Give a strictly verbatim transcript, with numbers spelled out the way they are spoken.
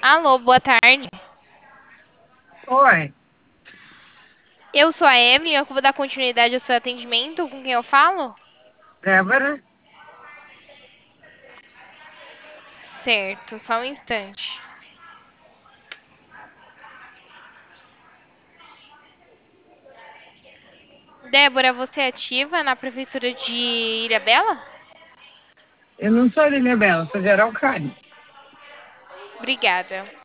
Alô, boa tarde. Oi, Eu sou a Evelyn, eu vou dar continuidade ao seu atendimento. Com quem eu falo? Débora? Certo, só um instante. Débora, você é ativa na prefeitura de Ilhabela? Eu não sou de Ilhabela, sou de Araucária. Obrigada.